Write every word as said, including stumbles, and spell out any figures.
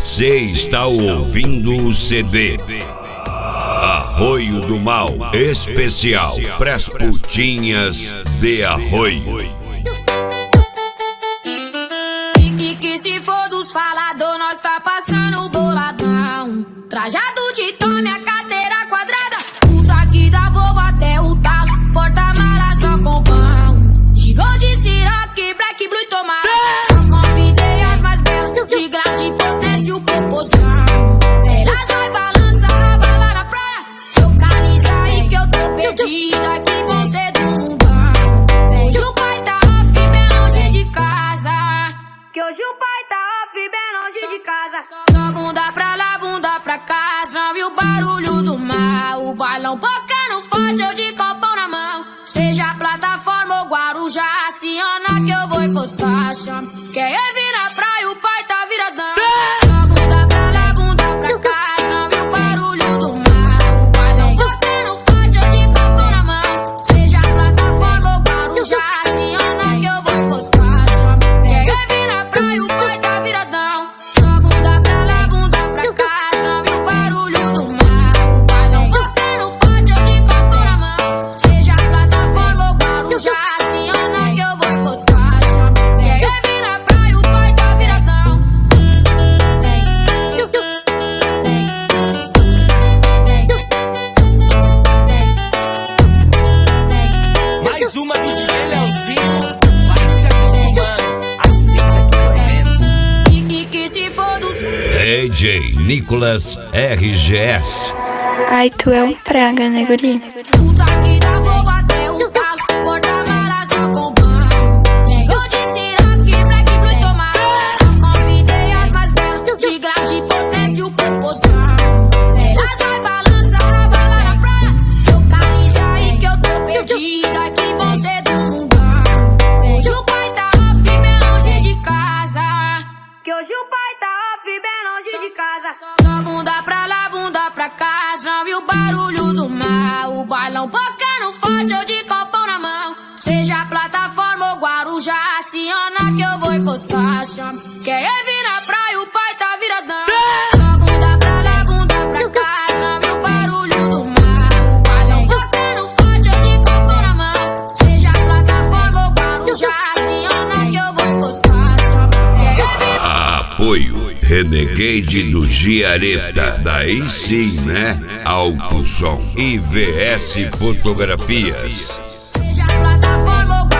Você está ouvindo o C D Arroio do Mal especial pras putinhas de Arroio. E, e que se for dos falador, nós tá passando boladão. Trajado de tome, a carteira quadrada. Puta que dá Volvo até o talo. Porta-mala só com pão. Gigou de Ciroc, Black Blue e tomate. Só convidei as mais belas. De grade, potência, o proporção. Elas vai balançar, bala na praia. Localiza aí que eu tô perdida. Que bom ser do mundão. Hoje o pai tá off, bem longe de casa. Que hoje o pai tá off, bem longe de casa. Só bunda pra lá, bunda pra cá. Já viu o barulho do mal. O bailão bocando forte, eu de copão na mão. Seja plataforma ou Guarujá, aciona que eu vou encostar. Chama. Quer vir na praia, o pai tá viradão. Só bunda pra lá, bunda pra cá. Já viu o barulho do mal. O bailão bocando forte, eu de copão na mão. Seja plataforma ou Guarujá, aciona que eu vou encostar. Chama. Quer vir na praia, o pai tá viradão. Só bunda pra lá, bunda pra cá. Já viu o barulho do mal. O bailão bocando forte, eu de copão na mão. Seja plataforma ou Guarujá, aciona que eu vou encostar. Chama. Quer vir na praia, o pai tá viradão. Mais uma do D J Leozinho. Vai se acostumando. Aceita que dói menos. E, e que se for dos... D J Nicolas R G S. Ai, tu é um praga, né, guri? Puta que dá Volvo até o talo. Porta-mala só com pão. Gigou de Ciroc, Black Blue e tomate. Só convidei as mais belas. De grade, potência, o proporção. Elas vai balançar, bala na praia. Localiza aí que eu tô perdida. Que bom ser do mundão. Hoje o pai tá off, bem longe de casa. Que hoje o pai tá off, bem longe de casa. Só bunda pra lá, bunda pra cá. Já viu o barulho do mal. O bailão bocando forte, eu de copão na mão. Seja plataforma ou Guarujá, aciona que eu vou encostar. Chama. Quer vir na praia, o pai tá viradão. Só bunda pra lá, bunda pra cá. Já viu o barulho do mal. O bailão bocando forte, eu de copão na mão. Seja plataforma ou Guarujá, aciona que eu vou encostar. Chama. Quer vir... Apoio Renegade do Giareta. Daí sim, né? Alto Som e V S Fotografias. Seja plataforma ou